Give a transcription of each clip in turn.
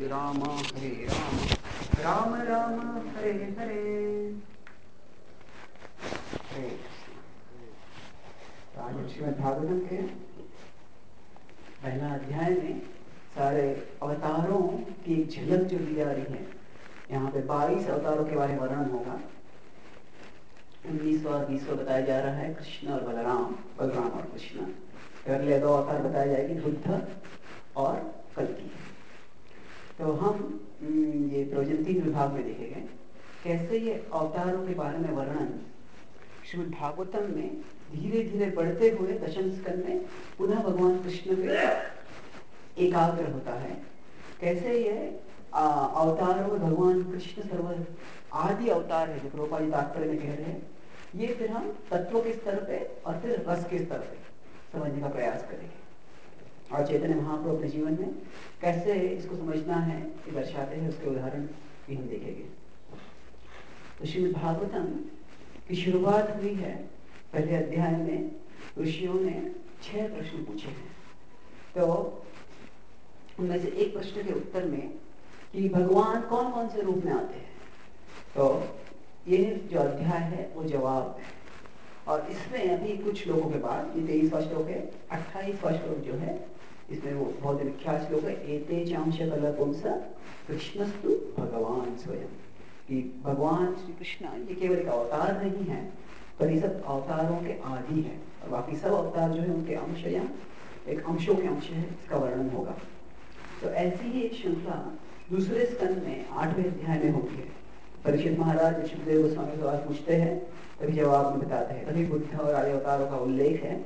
राम राम राम हरे हरे हरे। आज श्रीमद् भागवतम के पहला अध्याय में सारे अवतारों की झलक जो दी जा रही है। यहाँ पे 22 अवतारों के बारे में वर्णन होगा। 19वां और 20वां बताया जा रहा है कृष्ण और बलराम और कृष्ण। अगले 2 अवतार बताए जाएंगे बुद्ध और कल्कि। तो हम ये प्रवचन 3 विभाग में देखेंगे कैसे ये अवतारों के बारे में वर्णन श्रीमद् भागवतम में धीरे धीरे बढ़ते हुए दशम स्कंद में पुनः भगवान कृष्ण पे एकाग्र होता है। कैसे ये अवतारों में भगवान कृष्ण सर्व आदि अवतार है जो प्रभुपाद जी तात्पर्य में कह रहे हैं। ये फिर हम तत्व के स्तर पे और फिर रस के स्तर पे समझने का प्रयास करेंगे और चैतन्य महाप्रभु अपने जीवन में कैसे इसको समझना है ये दर्शाते हैं। उसके उदाहरण भी हम देखेंगे। तो श्रीमद् भागवतम की शुरुआत हुई है पहले अध्याय में। ऋषियों ने 6 प्रश्न पूछे हैं। तो उनमें से एक प्रश्न के उत्तर में कि भगवान कौन कौन से रूप में आते हैं, तो ये जो अध्याय है वो जवाब है। और इसमें अभी कुछ श्लोकों के बाद ये 23वां श्लोक है, 28वां श्लोक जो है इसमें वो बहुत विख्यात श्लोक है। एते चांश कल पुंस कृष्णस्तु भगवान स्वयं। कि भगवान श्री कृष्ण ये केवल एक अवतार नहीं है पर ये सब अवतारों के आदि है और बाकी सब अवतार जो है उनके अंश या एक अंशों के अंश है। इसका वर्णन होगा। तो ऐसी ही एक श्रृंखला दूसरे स्कंद में 8वें अध्याय में होती है। परीक्षित महाराज सुखदेव गोस्वामी सवाल पूछते हैं तभी जवाब में बताते हैं। तभी बुद्ध और आदि अवतारों का उल्लेख है।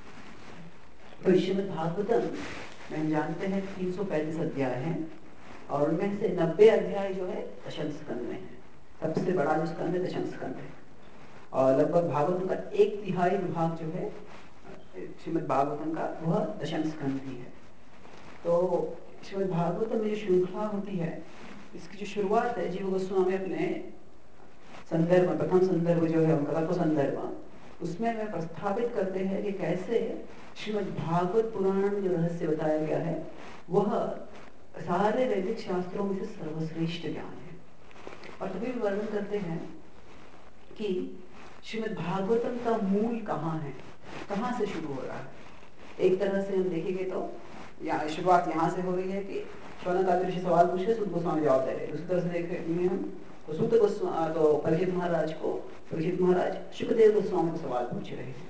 तो श्रीमद् भागवतम में हम जानते हैं 335 अध्याय हैं और उनमें से 90 अध्याय जो है दशम स्कंद में है। सबसे बड़ा जो स्कंद है दशम स्कंद है और लगभग भागवतम का 1/3 विभाग जो है श्रीमद् भागवतम का वह दशम स्कंद ही है। तो श्रीमद् भागवतम में जो श्रृंखला होती है इसकी जो शुरुआत है जीव गोस्वामी अपने संदर्भ प्रथम संदर्भ जो है उनका संदर्भ उसमें वे प्रस्थापित करते हैं कि कैसे श्रीमद् भागवत पुराण में जो रहस्य बताया गया है वह सारे वैदिक शास्त्रों में से सर्वश्रेष्ठ ज्ञान है। और तभी भी वर्णन करते हैं कि श्रीमद् भागवतम का मूल कहाँ है, कहाँ से शुरू हो रहा है। एक तरह से हम देखेंगे तो शुरुआत यहाँ से हो रही है कि शौनक आदि ऋषि सवाल पूछ रहे, सूत गोस्वामी जवाब दे रहे। दूसरी तरह से देखेंगे हम तो सूत गोस्वामी तो परीक्षित महाराज सुखदेव गोस्वामी को सवाल पूछ रहे हैं।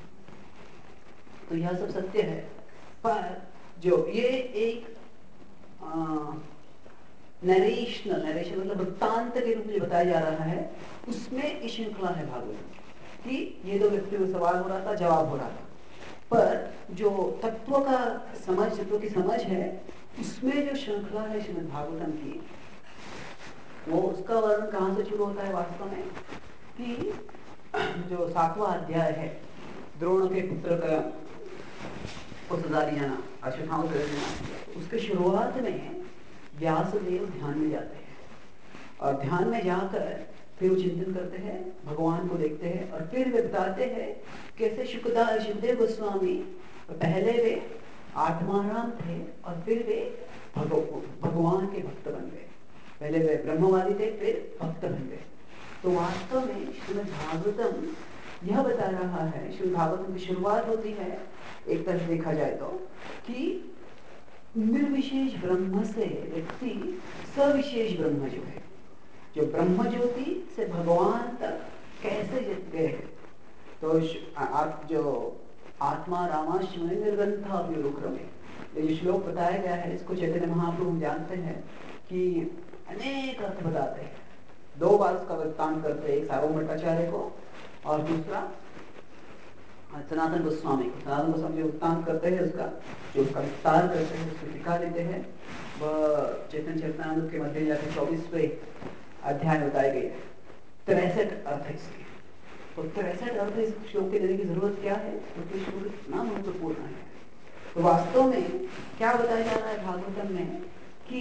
तो यह सब सत्य है पर जो ये एक नरेशन मतलब वृत्तांत के रूप में बताया जा रहा है उसमें एक श्रृंखला है भागवत कि ये 2 व्यक्तियों को सवाल हो रहा था, जवाब हो रहा था। पर जो तत्व की समझ है उसमें जो श्रृंखला है श्रीमद् भागवतम की वो उसका वर्णन कहाँ से शुरू होता है वास्तव में कि जो 7वां अध्याय है द्रोण के पुत्र का को सजा दी जाना अश्वत्थामा कर देना, उसके शुरुआत में व्यासदेव ध्यान में जाते हैं और ध्यान में जाकर फिर वो चिंतन करते हैं, भगवान को देखते हैं और फिर वे बताते हैं कैसे सुखदेव गोस्वामी पहले वे आत्माराम थे और फिर वे भगवान के भक्त बन गए। पहले वे ब्रह्मवादी थे फिर भक्त बन गए। तो वास्तव में श्रीमद् भागवतम यह बता रहा है, श्रीमद् भागवतम की शुरुआत होती है एक तरह से देखा जाए तो कि निर्विशेष ब्रह्म से व्यक्ति सविशेष ब्रह्म जो है, जो ब्रह्म ज्योति से भगवान तक कैसे गए। तो आप जो आत्मा रामाश्रम निर्गंथा विरुक्रम ये जो श्लोक बताया गया है इसको चैतन्य महाप्रभु जानते हैं कि अनेक अर्थ बताते हैं। 2 बार उसका वृत्तांत करते हैं, एक सार्वभौम भट्टाचार्य को और दूसरा सनातन गोस्वामी को। सनातन गोस्वामी जो वृत्तांत करते हैं उसका विस्तार करते हैं, उसको टिका देते हैं। वह चैतन्य चरितामृत के मध्य जाकर 24वें अध्याय बताए गए 63 अर्थ इसके। तो 63 अर्थ इस श्लोक के देने की जरूरत क्या है क्योंकि श्लोक इतना महत्वपूर्ण है। तो वास्तव में क्या बताया जा रहा है भागवतम में कि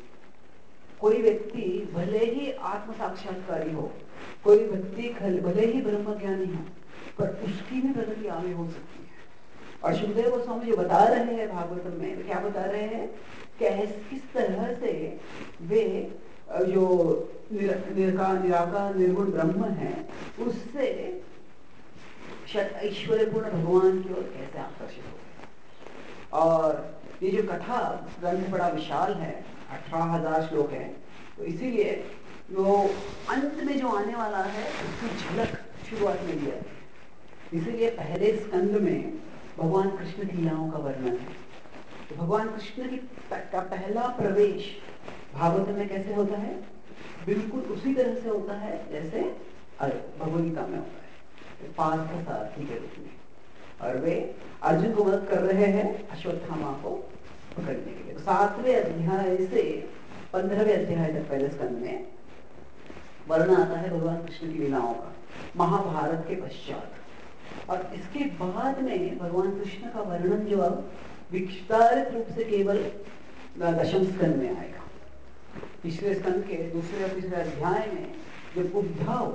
कोई व्यक्ति भले ही आत्म साक्षात्कारी हो, कोई व्यक्ति भले ही ब्रह्म ज्ञानी हो पर उसकी भी प्रगति आगे हो सकती है। और सुखदेव गोस्वामी जो बता रहे हैं भागवतम में क्या बता रहे हैं किस तरह से वे जो निराकार निर्गुण ब्रह्म है उससे ऐश्वर्यपूर्ण भगवान की ओर कैसे आकर्षित हो। और ये जो कथा ग्रंथ बड़ा विशाल है, 18,000 श्लोक है, तो इसीलिए वो अंत में जो आने वाला है उसकी झलक शुरुआत में दिया है। इसीलिए पहले स्कंद में भगवान कृष्ण की लीलाओं का वर्णन है। तो भगवान कृष्ण का पहला प्रवेश भागवत में कैसे होता है? बिल्कुल उसी तरह से होता है जैसे भगवद गीता में होता है, पार्थ सारथी के रूप में, और वे अर्जुन को मदद कर रहे हैं अश्वत्थामा को पकड़ने के लिए। तो 7वें अध्याय से 15वें अध्याय तक पहले स्कंद में वर्णन आता है भगवान कृष्ण की लीलाओं का, महाभारत के पश्चात। और इसके बाद में भगवान कृष्ण का वर्णन जो अब विस्तारित रूप से केवल दशम स्कंद में आएगा। तीसरे स्कंद के दूसरे और तीसरे अध्याय में जब उद्धव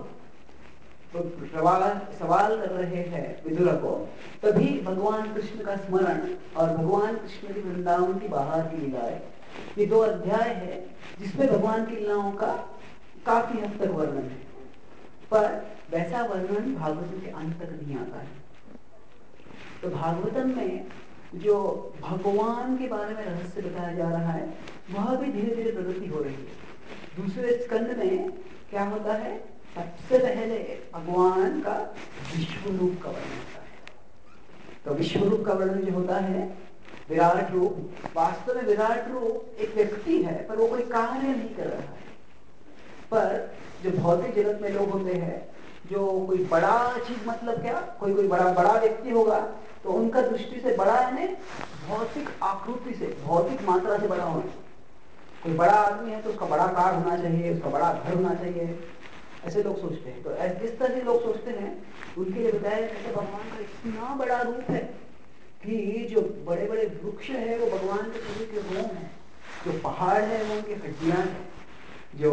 सवाल कर रहे हैं विदुर को, तभी भगवान कृष्ण का स्मरण और भगवान कृष्ण की वृंदावन की बाहर की लीलाएं, ये 2 अध्याय है जिसमें भगवान की लीलाओं का काफी हद तक वर्णन है। पर वैसा वर्णन भागवतम के अंत तक नहीं आता है। तो भागवतम में जो भगवान के बारे में रहस्य बताया जा रहा है वह भी धीरे धीरे प्रगति हो रही है। दूसरे स्कंद में क्या होता है? सबसे पहले भगवान का विश्व रूप का वर्णन होता है। तो विश्व रूप का वर्णन जो होता है, विराट रूप, वास्तव में विराट रूप एक व्यक्ति है पर वो कोई कार्य नहीं कर रहा है। पर जो भौतिक जगत में लोग होते हैं, जो कोई बड़ा चीज, मतलब क्या, कोई बड़ा व्यक्ति होगा तो उनका दृष्टि से बड़ा यानी भौतिक आकृति से, भौतिक मात्रा से बड़ा होना। कोई बड़ा आदमी है तो उसका बड़ा कार होना चाहिए, उसका बड़ा घर होना चाहिए, ऐसे लोग सोचते हैं। तो जिस तरह से लोग सोचते हैं उनके लिए बताया कि भगवान का इतना बड़ा रूप है कि जो बड़े बड़े वृक्ष है वो भगवान के शरीर के रोम है, जो पहाड़ है वो उनके हड्डियां है, जो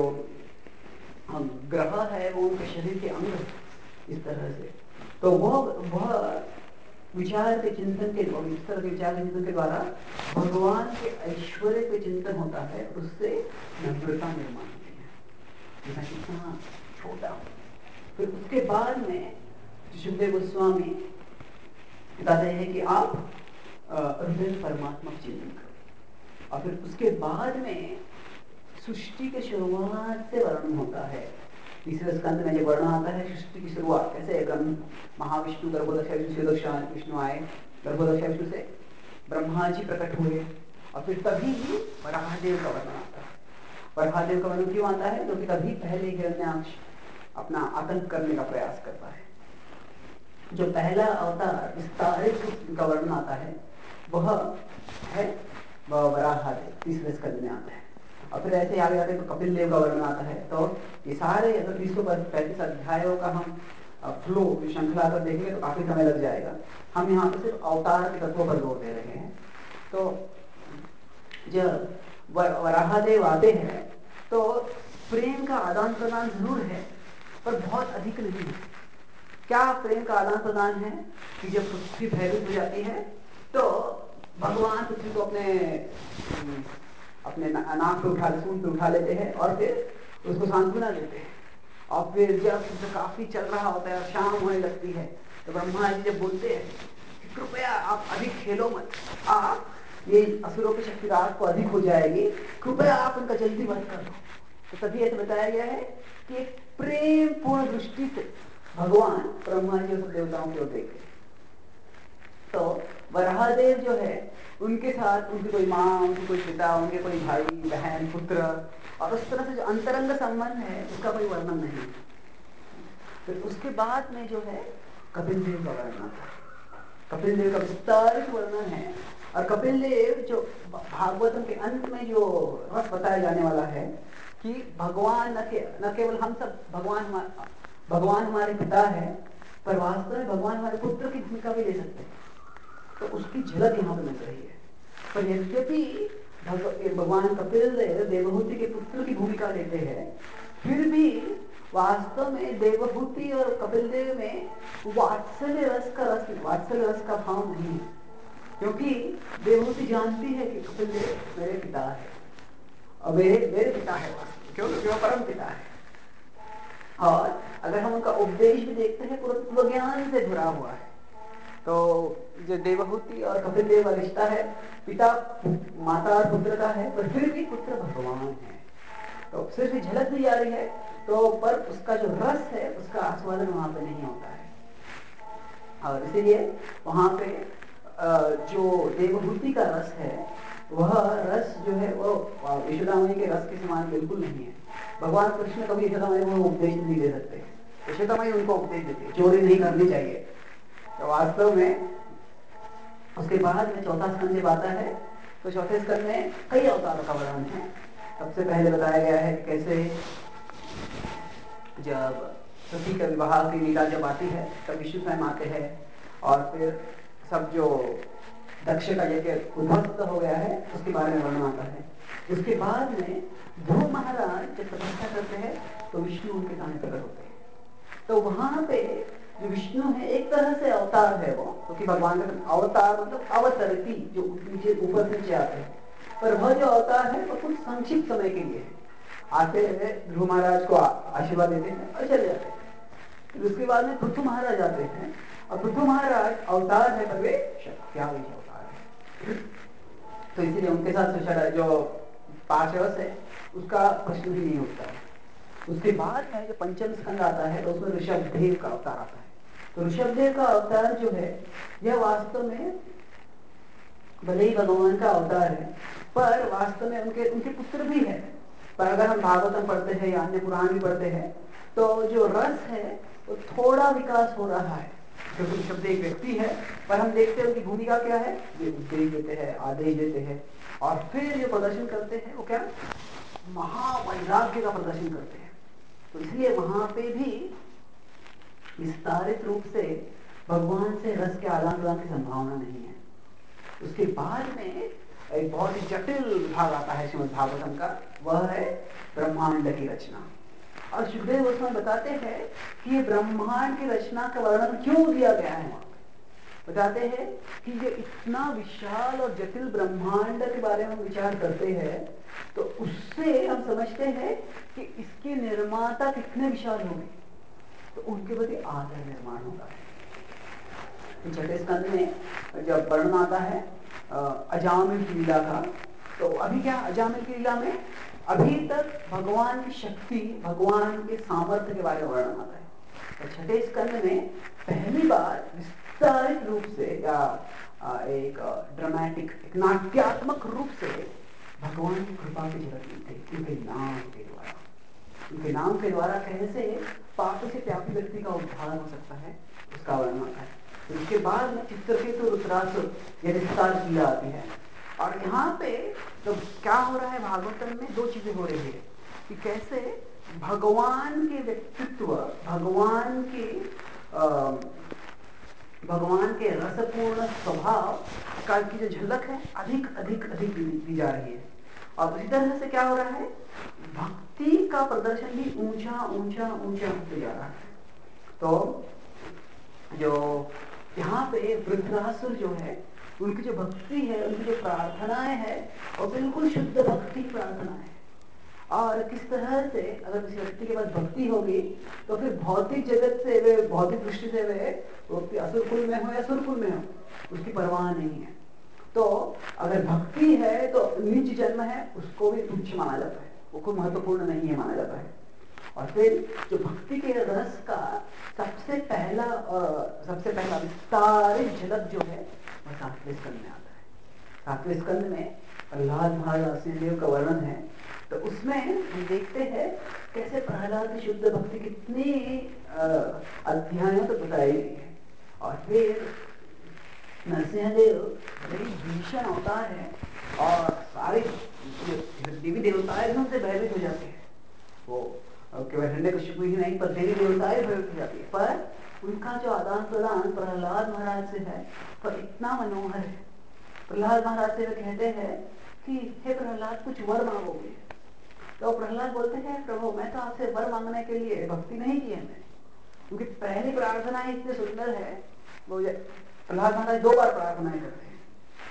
ग्रह है वो उनके शरीर के अंग, इस तरह से। तो वह विचार के चिंतन के, इस तरह के विचार के चिंतन के द्वारा भगवान के ऐश्वर्य के चिंतन होता है, उससे नम्रता निर्माण होती है, जैसा कितना छोटा हो। फिर उसके बाद में सुखदेव गोस्वामी बताते हैं कि आप हृदय परमात्मा चिंतन करो। और फिर उसके बाद में सृष्टि के शुरुआत से वर्णन होता है। तीसरे स्कंद में जो वर्णन आता है सृष्टि की शुरुआत कैसे, महाविष्णु गर्भोदशा विष्णु से विष्णु आए, गर्भोदशा विष्णु से ब्रह्मा जी प्रकट हुए, और फिर तभी वराहदेव का वर्णन आता है। वराहदेव का वर्णन क्यों आता है? क्योंकि तभी पहले हिरण्याक्ष अपना आतंक करने का प्रयास करता है। जो पहला अवतार विस्तारित का वर्णन आता है वह है वराहदेव, तीसरे स्कंद में आता है। और फिर ऐसे आगे आगे तो कपिल देव का वर्णन आता है। तो ये सारे 335 अध्यायों का हम फ्लो श्रृंखला अगर देखेंगे तो काफी समय लग जाएगा। हम यहाँ पे सिर्फ अवतार के तत्वों पर जोर दे रहे हैं। तो जब वराहदेव आते हैं तो प्रेम का आदान प्रदान जरूर है पर बहुत अधिक नहीं है। क्या प्रेम का आदान प्रदान है कि जब पृथ्वी भयभीत हो जाती है तो भगवान पृथ्वी को अपने नाक पे उठा, सूंड पे उठा लेते हैं और फिर उसको सांत्वना देते हैं। और फिर जब काफी चल रहा होता है और शाम होने लगती है तो ब्रह्मा जी जब बोलते हैं कि कृपया आप अधिक खेलो मत, आप ये असुरों की शक्ति रात को अधिक हो जाएगी, कृपया आप उनका जल्दी वध कर दो। तो तभी ऐसे बताया गया है कि एक प्रेम पूर्ण दृष्टि से भगवान ब्रह्मा जी और देवताओं की ओर देखे। तो वराहदेव जो है उनके साथ उनकी कोई माँ, उनकी कोई पिता, उनके कोई भाई बहन पुत्र, और उस तरह से जो अंतरंग संबंध है उसका कोई वर्णन नहीं। फिर उसके बाद में जो है कपिल देव का वर्णन आता है। कपिल देव का विस्तारित वर्णन है। और कपिल देव जो भागवतम के अंत में जो रस बताया जाने वाला है कि भगवान न केवल हम सब भगवान हमारे पिता है, पर वास्तव में भगवान हमारे पुत्र की भूमिका भी ले सकते हैं। तो उसकी झलक यहाँ पे मिल रही है। पर यद्यपि भगवान कपिल देव देवहूति के पुत्र की भूमिका लेते हैं, फिर भी वास्तव में देवहूति और कपिल देव में वात्सल्य रस का भाव नहीं है। क्योंकि देवहूति जानती है कि कपिल देव मेरे पिता है और मेरे पिता है, क्योंकि वो परम पिता है। और अगर हम उनका उपदेश भी देखते हैं पूरा ज्ञान से भरा हुआ है। तो जो देवहूति और कपिल देव का रिश्ता है, पिता माता और पुत्र का है, पर फिर भी पुत्र भगवान है। तो सिर्फ झलक दी जा रही है, तो पर उसका जो रस है उसका आस्वादन वहां पे नहीं होता है। और इसीलिए वहां पे जो देवहूति का रस है, वह रस जो है वो यशोदा मैया के रस के समान बिल्कुल नहीं है। भगवान कृष्ण कभी यशोदा मैया को उपदेश नहीं दे सकते, यशोदा मैया उनको उपदेश देती है, चोरी नहीं करनी चाहिए। तो वास्तव में उसके बाद में चौथा स्कंद जब आता है, तो चौथे स्कंद में कई अवतारों का वर्णन है। सबसे पहले बताया गया है कैसे जब सती का विवाह की लीला जब आती है, तब विष्णु स्वयं आते हैं और फिर सब जो दक्ष का यज्ञ उध्वस्त हो गया है उसके बारे में वर्णन आता है। उसके बाद में ध्रुव महाराज जब तपस्या करते हैं तो विष्णु उनके सामने प्रकट होते हैं। तो वहां पे जो विष्णु है एक तरह से अवतार है वो, क्योंकि भगवान का अवतार मतलब अवतरती, जो नीचे ऊपर नीचे आते हैं। पर वह जो अवतार है वो कुछ संक्षिप्त समय के लिए है, आते हैं ध्रुव महाराज को आशीर्वाद देते हैं और चले जाते हैं। फिर उसके बाद में पृथु महाराज आते हैं, और पृथु महाराज अवतार है पर वे शक्त्यावेश अवतार है। तो इसीलिए उनके साथ जो 5 रस है उसका प्रश्न ही नहीं उठता है। उसके बाद में जो पंचम स्कंद आता है तो उसमें ऋषभदेव का अवतार आता है। तो ऋषभदेव का अवतार जो है यह वास्तव में भले ही भगवान का अवतार है, पर वास्तव में उनके पुत्र भी है। पर अगर हम भागवतम पढ़ते हैं या अन्य पुराण भी पढ़ते हैं तो जो रस है वो थोड़ा विकास हो रहा है, क्योंकि ऋषभदेव एक व्यक्ति है, पर हम देखते हैं उनकी भूमिका क्या है, वे उपदेश देते हैं, आदेश देते हैं, और फिर जो प्रदर्शन करते हैं वो क्या, महावैराग्य का प्रदर्शन करते हैं। तो इसलिए वहां पे भी विस्तारित रूप से भगवान से रस के आदान प्रदान की संभावना नहीं है। उसके बाद में एक बहुत ही जटिल विभाग आता है श्रीमद् भागवतम का, वह है ब्रह्मांड की रचना। और सुखदेव गोस्वामी बताते हैं कि ये ब्रह्मांड की रचना का वर्णन क्यों दिया गया है। वहां बताते हैं कि ये इतना विशाल और जटिल ब्रह्मांड के बारे में विचार करते हैं, तो उससे हम समझते हैं कि इसके निर्माता कितने विशाल होंगे, तो उनके प्रति आदर निर्माण होता है। छठे स्कंद में जब वर्णन आता है अजामिल की लीला का, तो अभी क्या अजामिल की लीला में अभी तक भगवान की शक्ति, भगवान के सामर्थ्य के बारे में वर्णन आता है। तो छठे स्कंद में पहली बार विस्तारित रूप से या एक ड्रामेटिक, एक नाट्यात्मक रूप से भगवान की कृपा की झलक मिलती है उनके नाम के द्वारा। उनके नाम के द्वारा कैसे पाप से त्यागी व्यक्ति का उद्धार हो सकता है, उसका वर्णन आता है। तो उसके बाद में चित्रकेतु रुद्रासुर ये विस्तार की जाती है। और यहाँ पे तो क्या हो रहा है, भागवतम में 2 चीजें हो रही है कि कैसे भगवान के व्यक्तित्व, भगवान के रसपूर्ण स्वभाव का की जो झलक है अधिक अधिक अधिक दी जा रही है। और उसी तरह से क्या हो रहा है, भक्ति का प्रदर्शन भी ऊंचा ऊंचा ऊंचा होते जा रहा है। तो जो यहाँ पे वृत्रासुर जो है, उनकी जो भक्ति है, उनकी जो प्रार्थनाएं है, और बिल्कुल शुद्ध भक्ति प्रार्थना है। और किस तरह से अगर किसी व्यक्ति के पास भक्ति होगी तो फिर भौतिक जगत से वे, भौतिक दृष्टि से वे व्यक्ति असुर कुल में हो या सुर कुल में हो, उसकी परवाह नहीं है। तो अगर भक्ति है तो नीच जन्म है उसको भी तुच्छ माना जाता है, वो कोई महत्वपूर्ण नहीं है माना जाता है। और फिर जो भक्ति के रस का सबसे पहला विस्तारित झलक जो है वह 7वें स्कंद में आता है। 7वें स्कंद में प्रहलाद महाराज देव का वर्णन है। तो उसमें हम देखते हैं कैसे प्रहलाद की शुद्ध भक्ति कितनी अध्यायों तक बताई गई है। और फिर नरसिंहदेव बड़ी भीषण अवतार है और सारे देवी देवताएं उनसे भयभीत हो जाते हैं। वो केवल हिरण्यकशिपु ही नहीं पर देवी देवताएं भयभीत हो जाती है। पर उनका जो आदान प्रदान प्रहलाद महाराज से है तो इतना मनोहर है। प्रहलाद महाराज से वे कहते हैं कि हे प्रहलाद कुछ वर मांगोगे, तो प्रहलाद बोलते हैं प्रभु मैं तो आपसे वर मांगने के लिए भक्ति नहीं की है। मैं उनकी पहली प्रार्थना इतनी सुंदर है, वो प्रहलाद महाराज 2 बार प्रार्थनाएं करते हैं।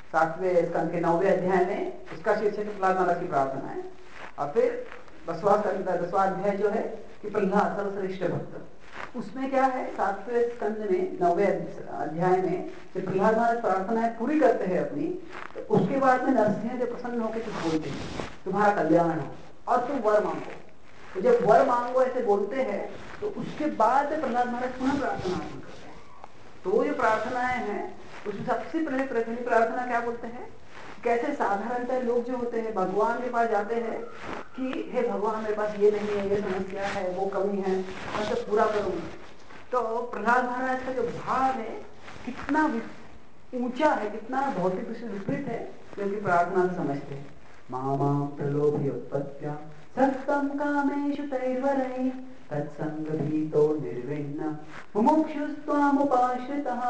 7वें स्कंद के 9वें अध्याय में उसका शीर्षक प्रहलाद महाराज की प्रार्थना है। और फिर 10वां अध्याय जो है कि प्रहलाद सर्वश्रेष्ठ भक्त, उसमें क्या है 7वें स्कंद में 9वें अध्याय में जब प्रहलाद महाराज प्रार्थनाएं पूरी करते हैं अपनी, तो उसके बाद में नरसिंह देव प्रसन्न होकर कुछ बोलते हैं, तुम्हारा कल्याण हो और तुम वर मांगो। तो जब वर मांगो ऐसे बोलते हैं तो उसके बाद प्रहलाद महाराज पुनः प्रार्थना करते हैं। तो वो जो प्रार्थनाएं हैं उसमें सबसे पहली प्रार्थना क्या बोलते हैं, कैसे साधारणतः लोग जो होते हैं भगवान के पास जाते हैं कि हे भगवान मेरे पास ये नहीं है, ये समस्या है, वो कमी है, मैं तो पूरा करूंगा। तो प्रहलाद महाराज का जो भाव है कितना ऊंचा है, कितना भौतिक से विपरीत है, क्योंकि प्रार्थना से समझते हैं मामा प्रलोभयोत्पत्त्या सत्तम कामेषु तैर्वरै तत्संग भीतो निर्विण्ण मुमुक्षुस्त्वामुपाश्रितः।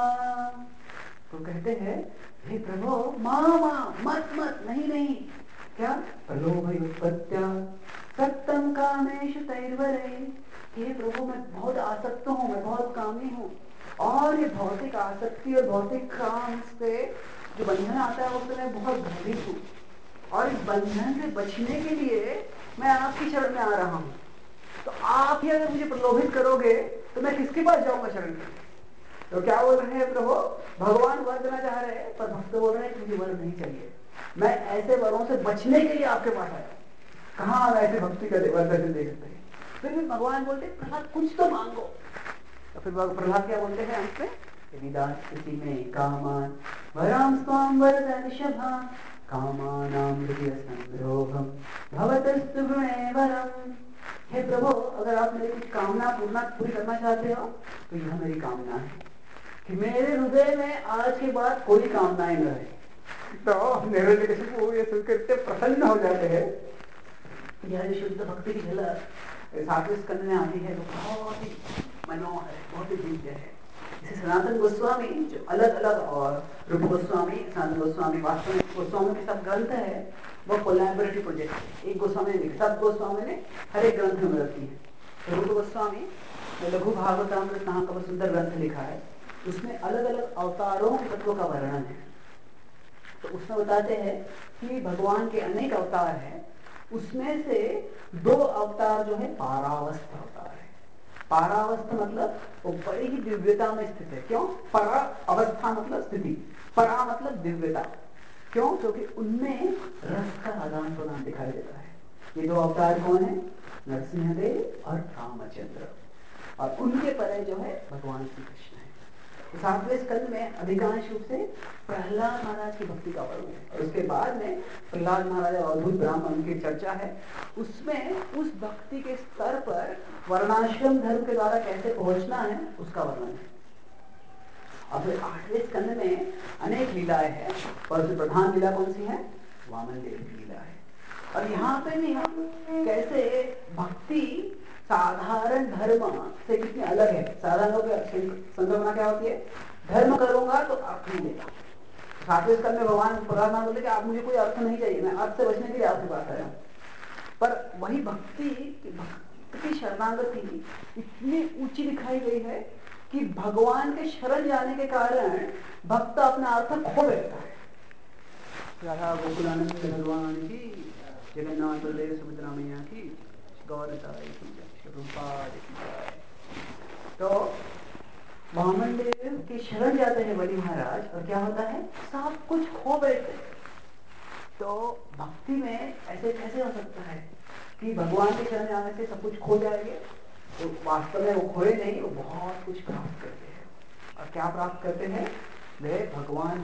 तो कहते हैं हे प्रभु मामा मत मत, नहीं, क्या प्रलोभयोत्पत्त्या सत्तम कामेषु तैर्वरै, हे प्रभु मैं बहुत आसक्त हूँ, मैं बहुत कामी हूँ, और ये भौतिक आसक्ति और भौतिक काम से जो बंधन आता है उससे मैं बहुत भयभीत हूँ, और इस बंधन से बचने के लिए मैं आपकी शरण में आ रहा हूँ। तो आप ही अगर मुझे प्रलोभित करोगे तो मैं किसके पास जाऊंगा शरण में? तो क्या बोल रहे हैं प्रभु, भगवान वर देना चाह रहे हैं पर भक्त बोल रहे हैं कि मुझे वर नहीं चाहिए, मैं ऐसे वरों से बचने के लिए आपके पास आया। कहाँ हम ऐसे भक्ति का दर्शन दे सकते हैं? फिर भी भगवान बोलते प्रहलाद कुछ तो मांगो। तो फिर प्रहलाद क्या बोलते हैं अंत में, यदि दास्यसि मे कामान वरां स्वाम वरद ऋषभा कामानां हृदय संग्रोहम भवतस्तु गुणे वरम। हे प्रभु अगर आप मेरी कुछ कामना पूरी करना चाहते हो तो यह मेरी कामना है कि मेरे हृदय में आज के बाद कोई कामनाएं न रहे। तो हिरण्यकशिपु ये सुनकर इतने प्रसन्न हो जाते हैं। यह शुद्ध भक्ति की झलक 7वें स्कंद में आती है तो बहुत ही मनोहर है, बहुत ही दिव्य है। जैसे सनातन गोस्वामी जो अलग अलग, और रूप गोस्वामी, सनातन गोस्वामी, वास्तव में गोस्वामी के सब ग्रंथ है वो कोलैबोरेटिव प्रोजेक्ट है। एक गोस्वामी ने सब गोस्वामी ने हर एक ग्रंथ में मदद की है। तो रूप गोस्वामी ने लघु भागवतामृत नाम का सुंदर ग्रंथ लिखा है, उसमें अलग अलग अवतारों के तत्वों का वर्णन है। तो उसमें बताते हैं कि भगवान के अनेक अवतार हैं, उसमें से 2 अवतार जो है पारावस्थ अवतार है। पारावस्थ मतलब वो बड़ी ही दिव्यता में स्थित है। क्यों? परा अवस्था मतलब स्थिति, परा मतलब दिव्यता। क्यों? क्योंकि उनमें रस का आदान प्रदान दिखाई देता है। ये 2 अवतार कौन है? नरसिंहदेव और रामचंद्र, और उनके परे जो है भगवान श्री कृष्ण है। तो 7वें स्कंद में अधिकांश रूप से प्रहलाद महाराज की भक्ति का वर्णन है, और उसके बाद में प्रहलाद महाराज और अद्भुत ब्राह्मण की चर्चा है। उसमें उस भक्ति के स्तर पर वर्णाश्रम धर्म के द्वारा कैसे पहुंचना है उसका वर्णन है। और फिर 8वें स्कंद में अनेक लीलाएं हैं, और उसमें प्रधान लीला कौन सी है? वामन देव की लीला है। और यहाँ पे भी हम कैसे भक्ति साधारण धर्म से कितनी अलग है। साधारण संकल्पना क्या होती है? धर्म करूंगा तो अर्थ मिलेगा। 7वें स्कंद में भगवान प्रहलाद बोले कि आप मुझे कोई अर्थ नहीं चाहिए, मैं अर्थ से बचने के लिए आपके पास आया हूं। पर वही भक्ति की शरणागति इतनी ऊंची दिखाई गई है कि भगवान के शरण जाने के कारण भक्त अपना अर्थ खो बैठता है। राधा गोकुलानंद भगवान की, जगन्नाथ बलदेव सुभद्रा मैया की, गौरताई की जय। तो वामन देव के शरण जाते हैं बलि महाराज, और क्या होता है? सब कुछ खो बैठते हैं। तो भक्ति में ऐसे कैसे हो सकता है कि भगवान के शरण जाने से सब कुछ खो जाएंगे? तो वास्तव में वो खोए नहीं, वो बहुत कुछ प्राप्त करते हैं। और क्या प्राप्त करते हैं? वे भगवान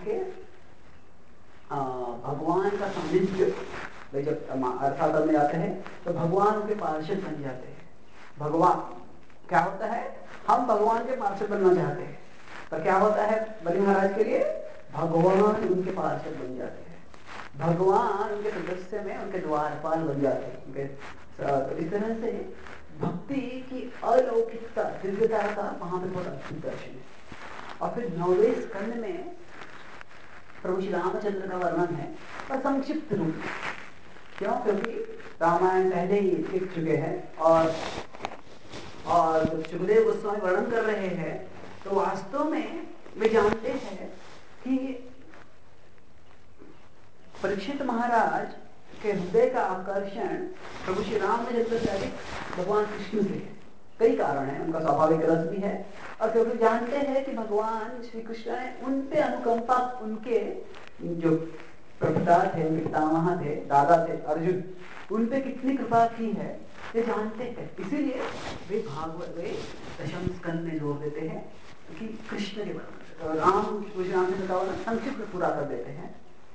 का सानिध्य, वे जब अर्थात में जाते हैं तो भगवान उनके पार्षद बन जाते हैं। भगवान क्या होता है? हम भगवान के पार्षद बनना चाहते हैं, पर क्या होता है बलि महाराज के लिए? भगवान उनके पार्षद बन जाते हैं, भगवान उनके सदस्य में उनके द्वारपाल बन जाते हैं। तो इस तरह से भक्ति की अलौकिकता, दिव्यता का वहां पर बहुत अद्भुत दर्शन है। और फिर 9वें स्कंद में प्रभु श्री रामचंद्र का वर्णन है, पर संक्षिप्त रूप में। क्यों? क्योंकि रामायण पहले ही लिख चुके हैं, और सुखदेव गोस्वामी वर्णन कर रहे हैं, तो वास्तव में वे जानते हैं कि परीक्षित महाराज के हृदय का आकर्षण प्रभु श्री रामचंद्र से अधिक भगवान कृष्ण से है। कई कारण हैं, उनका स्वाभाविक रस भी है, और क्योंकि जानते हैं कि भगवान श्री कृष्ण ने उन पे अनुकंपा, उनके जो प्रपिता थे, पितामह थे, दादा थे अर्जुन, उन पे कितनी कृपा की है ये जानते हैं। इसीलिए वे भागवत वे दशम स्कंद में जोड़ देते हैं कि कृष्ण के राम रामचंद्र का वर्णन संक्षिप्त में पूरा कर देते हैं।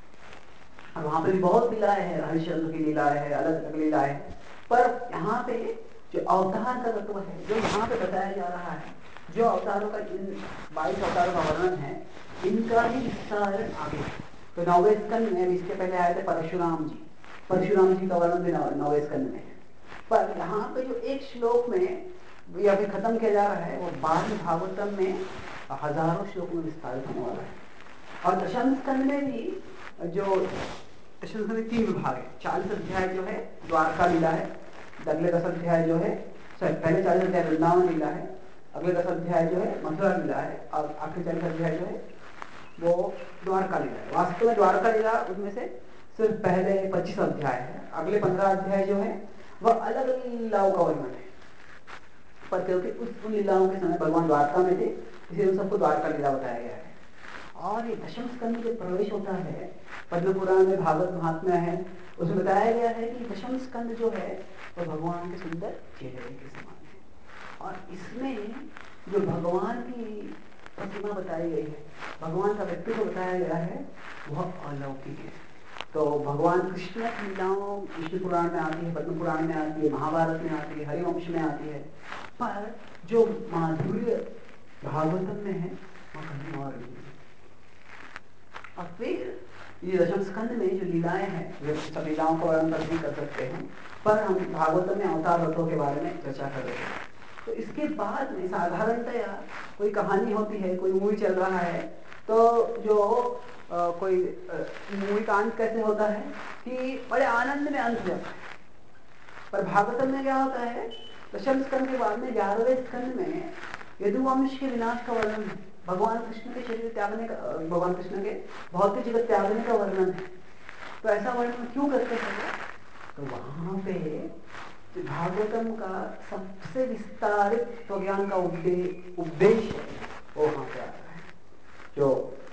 और वहां पे भी बहुत लीलाएं हैं, हरिश्चंद्र की लीलाएं है, अलग अलग लीलाएं है, पर यहाँ पे जो अवतार का तत्व है जो यहाँ पे बताया जा रहा है, जो अवतारों का, इन 22 अवतारों का वर्णन है, इनका ही विस्तार आगे है। तो 9वें स्कंद में, इसके पहले आए थे परशुराम जी का वर्णन भी 9वें स्कंद में है। पर यहाँ पे जो एक श्लोक में ये अभी खत्म किया जा रहा है, वो 12वें भागवतम में हजारों श्लोक में विस्तारित होने वाला है। और दशम स्कंद में भी जो दशम स्कंद में 3 विभाग है। 40 अध्याय जो है द्वारका लीला है, अगले 10 अध्याय जो है, पहले 40 अध्याय वृंदावन लीला है, अगले 10 अध्याय जो है मथुरा लीला है, और आखिरी 40 अध्याय जो है वो द्वारका लीला है। वास्तव में द्वारका लीला उसमें से सिर्फ पहले 25 अध्याय है, अगले 15 अध्याय जो है वह अलग अलग लीलाओं का वर्णन है। पर क्योंकि उन लीलाओं के समय भगवान द्वारका में थे, इसलिए उन सबको द्वारका लीला बताया गया है। और ये दशम स्कंद में प्रवेश होता है, पद्म पुराण में भागवत महात्म्य है, उसमें बताया गया है कि दशम स्कंद जो है वो भगवान के सुंदर चेहरे के समान है। और इसमें जो भगवान की प्रतिमा बताई गई है, भगवान का व्यक्तित्व बताया गया है, वह अलौकिक है। तो भगवान कृष्ण की लीलाओं विष्णु पुराण में आती है, पद्म पुराण में आती है, महाभारत में आती है, हरिवंश में आती है, पर जो माधुर्य भागवतम में है वह कहीं और नहीं है। और फिर ये दशम स्कंद में जो लीलाएं हैं, वे सब लीलाओं का वर्णन नहीं कर सकते हैं, पर हम भागवतम में अवतार रथों के बारे में चर्चा कर रहे हैं। तो इसके बाद में साधारणतया कोई कहानी होती है, कोई मूवी चल रहा है, तो जो कोई मूवी का अंत कैसे होता है कि बड़े आनंद में अंत जाता है। पर भागवतम में क्या होता है, दशम स्कंद के बाद में 11वें स्कंद में यदुवंश के विनाश का वर्णन है, भगवान कृष्ण के शरीर त्यागने का, भगवान कृष्ण के भौतिक जगत त्यागने का वर्णन है। तो ऐसा वर्णन क्यों करते हैं? तो वहां पे भागवतम का सबसे विस्तारित तो ज्ञान का उपदेश है, वो वहां पे आता है। जो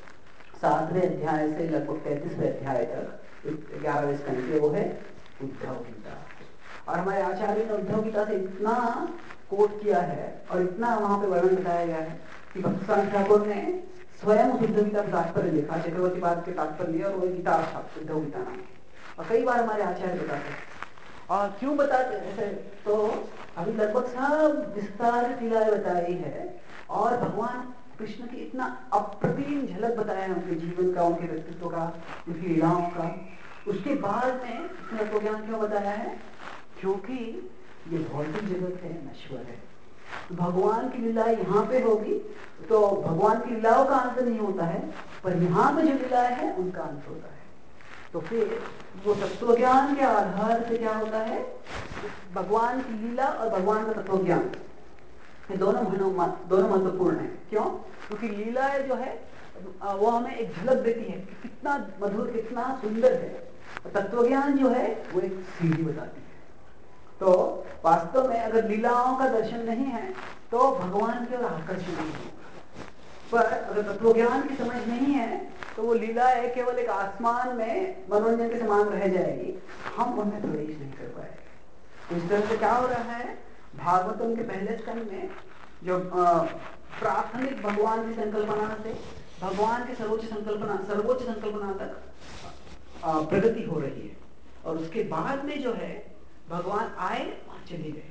7वें अध्याय से लगभग 33वें अध्याय तक 11वें स्कंद के, वो है उद्धव गीता। और हमारे आचार्य ने उद्धव गीता से इतना कोट किया है और इतना वहां पे वर्णन बताया गया है कि भक्त स्वामी ठाकुर ने स्वयं उद्धव गीता का तात्पर्य लिखा, चक्रवर्ती पाद के तात्पर्य लिया, और वो गीता उद्धव गीता नाम। और कई बार हमारे आचार्य बताते हैं। और क्यों बताते हैं? तो अभी लगभग सब विस्तारित लीलाएं बताई है, और भगवान कृष्ण की इतना अप्रतिम झलक बताया है उनके जीवन का, उनके व्यक्तित्व का, उनकी लीलाओं का। उसके बाद में इतना तो ज्ञान क्यों बताया है? क्योंकि ये भौतिक जगत है, नश्वर है। भगवान की लीला यहाँ पे होगी तो भगवान की लीलाओं का अंत नहीं होता है, पर यहाँ पे जो लीलाएं है उनका अंत होता है। तो फिर वो तत्व ज्ञान के आधार से क्या होता है, भगवान की लीला और भगवान का तत्व ज्ञान, ये दोनों महत्वपूर्ण है। क्यों? क्योंकि लीलाएं जो है वो हमें एक झलक देती है कि कितना मधुर, कितना सुंदर है, और तत्वज्ञान जो है वो एक सीढ़ी बताती है। तो वास्तव में अगर लीलाओं का दर्शन नहीं है तो भगवान की ओर आकर्षण नहीं होगा। पर अगर तत्वज्ञान की समझ नहीं है तो वो लीला है केवल एक आसमान में मनोरंजन के समान रह जाएगी, हम उनमें प्रवेश नहीं कर पाएंगे। इस तरह से क्या हो रहा है, भागवतम के पहले स्कंद में जो प्राथमिक भगवान की संकल्पना से भगवान की सर्वोच्च संकल्पना तक प्रगति हो रही है, और उसके बाद में जो है भगवान आए और चले गए,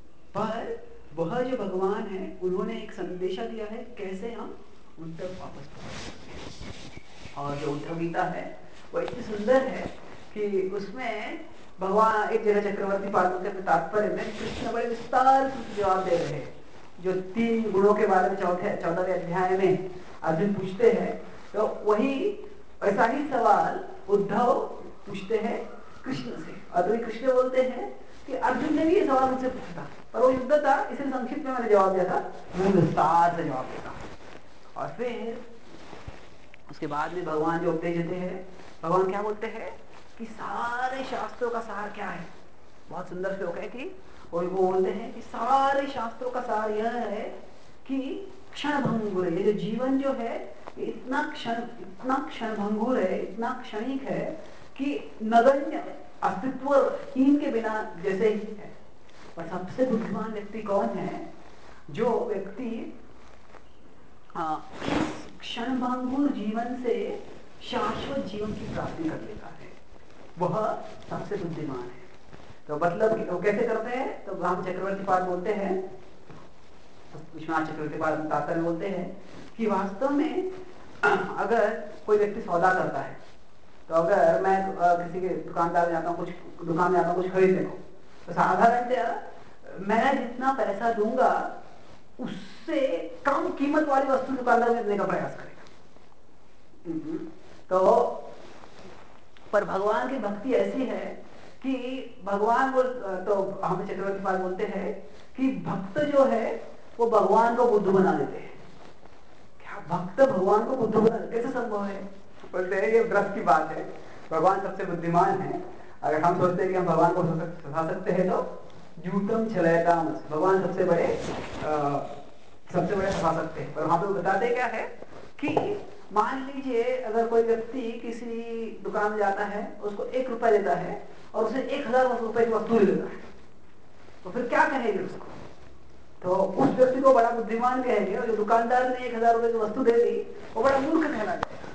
पर वह जो भगवान है उन्होंने एक संदेशा दिया है कैसे हम उन तक वापस पहुंच सकते हैं। और जो उद्धव गीता है वो इतनी सुंदर है कि उसमें भगवान एक जगह चक्रवर्ती पादों के तात्पर्य में कृष्ण बड़े विस्तार से जवाब दे रहे हैं। जो 3 गुणों के बारे में 14वें अध्याय में अर्जुन पूछते हैं, तो वही ऐसा ही सवाल उद्धव पूछते हैं कृष्ण से। और कृष्ण बोलते हैं कि अर्जुन ने भी ये सवाल मुझसे पूछा था, पर वो युद्ध था, इसलिए संक्षिप्त में मैंने जवाब दिया था, मैं विस्तार से जवाब देता हूँ। और फिर उसके बाद में भगवान जो उपदेश देते हैं भगवान क्या बोलते हैं कि सारे शास्त्रों का सार क्या है? बहुत सुंदर श्लोक है कि वो बोलते हैं कि सारे शास्त्रों का सार यह है कि क्षण भंगुर है। ये जो जीवन जो है इतना क्षण भंगुर है, इतना क्षणिक है कि नगण्य, अस्तित्वहीन के बिना जैसे ही है। और सबसे बुद्धिमान व्यक्ति कौन है? जो व्यक्ति इस क्षणभंगुर जीवन से शाश्वत जीवन की प्राप्ति कर लेता है, वह सबसे बुद्धिमान है। तो मतलब वो कैसे करते हैं? तो राम चक्रवर्ती पाद बोलते हैं, विश्वनाथ चक्रवर्ती पाद तात्पर्य बोलते हैं कि वास्तव में अगर कोई व्यक्ति सौदा करता है, तो अगर मैं किसी के दुकानदार जाता हूँ, कुछ दुकान जाता हूँ कुछ खरीदने को, तो साधारणतः मैं जितना पैसा दूंगा उससे कम कीमत वाली वस्तु दुकानदार में देने का प्रयास करेगा। तो पर भगवान की भक्ति ऐसी है कि भगवान वो, तो हमें चक्रवर्ती पाल बोलते हैं कि भक्त जो है वो भगवान को बुद्ध बना देते हैं। क्या भक्त भगवान को बुद्ध बना देते? कैसे संभव है? बोलते हैं ये व्रत की बात है, भगवान सबसे बुद्धिमान है। अगर हम सोचते हैं कि हम भगवान को सिखा सकते हैं तो जूतम चलेगा, भगवान सबसे बड़े सिखा सकते हैं। पर वहां पे बताते क्या है कि मान लीजिए अगर कोई व्यक्ति किसी दुकान में जाता है, उसको 1 रुपया देता है और उसे 1000 रुपए की वस्तु देता है, तो फिर क्या कहेंगे उसको? तो उस व्यक्ति को बड़ा बुद्धिमान कहेंगे, और जो दुकानदार ने 1000 रुपए की वस्तु दे दी वो बड़ा मूर्ख कहला जाएगा।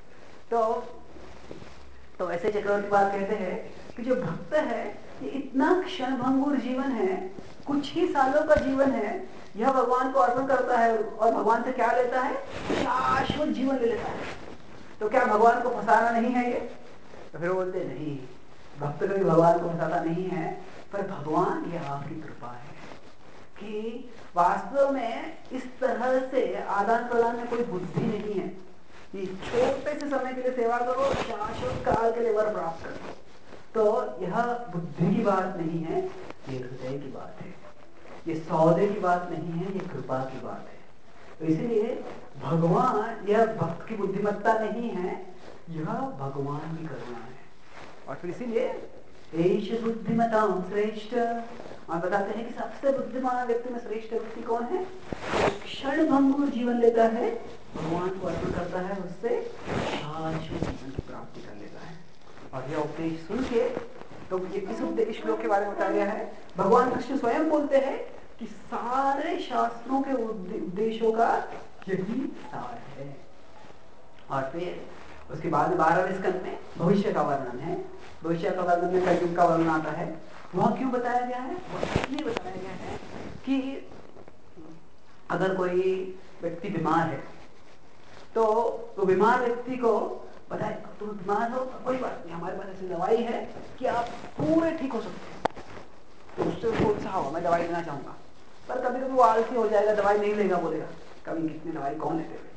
तो ऐसे चक्रवर्ती बात कहते हैं कि जो भक्त है ये इतना क्षणभंगुर जीवन है, कुछ ही सालों का जीवन है, यह भगवान को अर्पण करता है और भगवान से क्या लेता है? शाश्वत जीवन ले लेता है। तो क्या भगवान को फंसाना नहीं है ये? तो फिर बोलते नहीं, भक्त कभी भगवान को फंसाता नहीं है, पर भगवान यह आपकी कृपा है कि वास्तव में इस तरह से आदान प्रदान में कोई बुद्धि नहीं है कि छोटे से समय के लिए सेवा करो, शाश्वत काल के लिए वर प्राप्त करो। तो यह बुद्धि की बात नहीं है, ये हृदय की बात है, ये सौदे की बात नहीं है, ये कृपा की बात है। तो इसीलिए भगवान, यह भक्त की बुद्धिमत्ता नहीं है, यह भगवान की करुणा है। और फिर इसीलिए एष बुद्धिमतां श्रेष्ठ, और बताते हैं कि सबसे बुद्धिमान व्यक्ति में श्रेष्ठ व्यक्ति कौन है? क्षण भंगुर जीवन लेता है, भगवान को अर्पण करता है, उससे शाश्वत जीवन की प्राप्ति कर लेता है। और यह उपदेश सुन के, तो ये इस श्लोक के बारे में बताया गया है। भगवान कृष्ण स्वयं बोलते हैं कि सारे शास्त्रों के उद्देश्यों का यही सार है। और फिर उसके बाद 12वें स्कंद में भविष्य का वर्णन है। भविष्य का वर्णन में कलयुग का वर्णन आता है। वह क्यों बताया गया है? वह इसलिए बताया गया है कि अगर कोई व्यक्ति बीमार है तो बीमार व्यक्ति को बताए, तुम बीमार हो, कोई बात नहीं, हमारे पास ऐसी दवाई है कि आप पूरे ठीक हो सकते हैं। तो उससे उसको उत्साह हो, मैं दवाई लेना चाहूंगा। पर कभी कभी वो आलसी हो जाएगा, दवाई नहीं लेगा, बोलेगा कभी कितनी दवाई कौन लेते हुए।